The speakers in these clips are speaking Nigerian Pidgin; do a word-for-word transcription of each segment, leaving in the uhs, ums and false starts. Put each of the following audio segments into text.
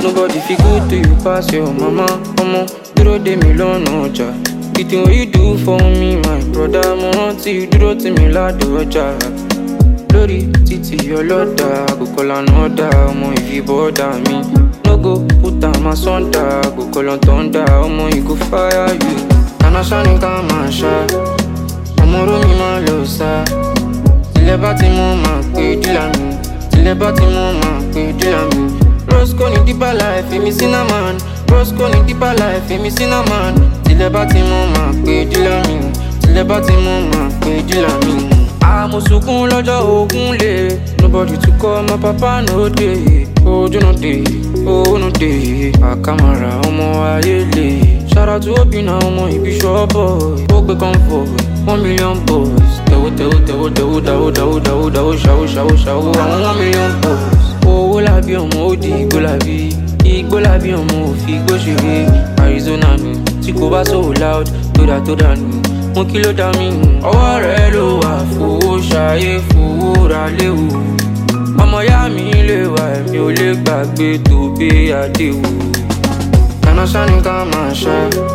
Nobody feel good to you pass your mama. Mama, dúró dè mí lọ́nà ọjà. The thing what you do for me, my brother, mo rántí you dúró tì mí ládùn ọjà. Lórí títì ọlọ́dà, àgùkọ lànà ọ̀dà, ọmọ ìfibọ́dà mi. No go put am asunder, àgùkọ lọ thunder, ọmọ ìgò fire you. Nana ṣáni ká máa ṣá, ọmọ rómi máa lọ sá. Tilẹ̀ bá ti mú máa pé dílà mi, tilẹ̀ bá ti mú máa pé dílà mi. Roscoe ní deeper life, èmi cinnamon. Roscoe ní deeper life, èmi cinnamon. Tilẹ̀ bá ti mú máa pé dílà mi, tilẹ̀ bá ti mú máa pé dílà mi. Àmọ́ sunkún lọ́jọ́ ogun lè. Nobody to call my papa no dey. Ojú no dey, owó no dey. Àkàmàrà ọmọ ayé lè. Shout out to Obinna ọmọ ibi ṣọ́ọ̀bọ̀. Ó gbé comfort, one million boys. Tẹ̀wó tẹ̀wó tẹ̀wó tẹ̀wó dáwó dáwó dáwó dáwó ṣàwó ṣàwó ṣàwó. Àwọn one million boys. Owó làbí ọmọ ó di igbó làbí. Igbó làbí ọmọ òfin igbó ṣeré. Arizona mi tí kò bá so loud tó dà tó dànù. Mo kí ló dá mi hù. Ọwọ́ rẹ̀ ló wà fowó ṣayé fowó ra léwu. Ọmọ yá mi lè wà ẹ̀mí ò lè gbàgbé tó gbé àdéhùn. Nana ṣáni ká máa ṣá,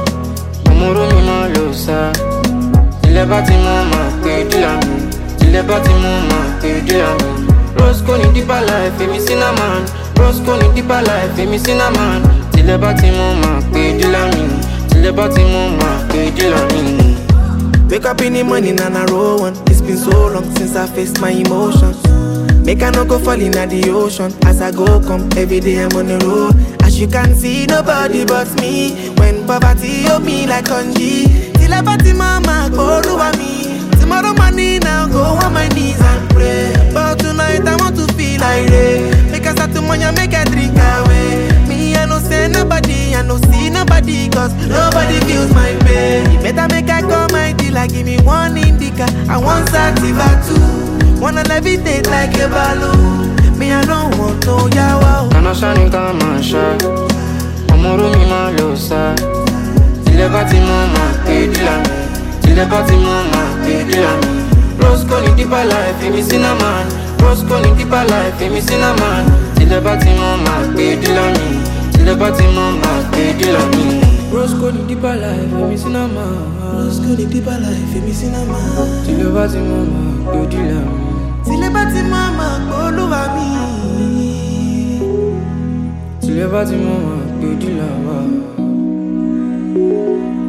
ọmọ rómi máa lọ sá. Tilẹ̀ bá ti mú máa pé dílà mi, tilẹ̀ bá ti mú máa pé dílà mi. Roscoe ní deeper life, èmi cinnamon. Roscoe ní deeper life, èmi cinnamon. Tilẹ̀ bá ti mú máa pé dílà mi, tilẹ̀ bá ti mú máa pé dílà mi. Wake up in the morning and I roll one. It's been so long since I faced my emotions. Make I no go fall in the ocean. As I go come, every day I'm on the road. As you can see, nobody but me. When poverty hold me like congee. Till I party mama, go over me. Tomorrow morning I'll go on my knees and pray. But tonight I want to feel like rain. Make I start to money, make I drink away. Me I no say nobody, I no see nobody. Cause nobody feels my pain. You better make I call my dealer, give me one indica. I want sativa too. Wanna levitate like a balloon. Me I don't want no yawa. Nana ṣáni ká máa ṣá, ọmọ rómi máa lọ sá. Tilẹ̀ bá ti mú máa pé dílà mi, tilẹ̀ bá ti mú máa pé dílà mi. Roscoe ní deeper life, èmi cinnamon. Roscoe ní deeper life, èmi cinnamon. Tilẹ̀ bá ti mú máa pé dílà mi, tilẹ̀ bá ti mú máa pé dílà mi. Roscoe ní deeper life, èmi cinnamon. Roscoe ní deeper life, èmi cinnamon. Tilẹ̀ bá ti mú máa pé dílà mi. Tilẹ̀ bá ti mú máa pé olúwa mi. Tilẹ̀ bá ti mú máa pé dílà wa.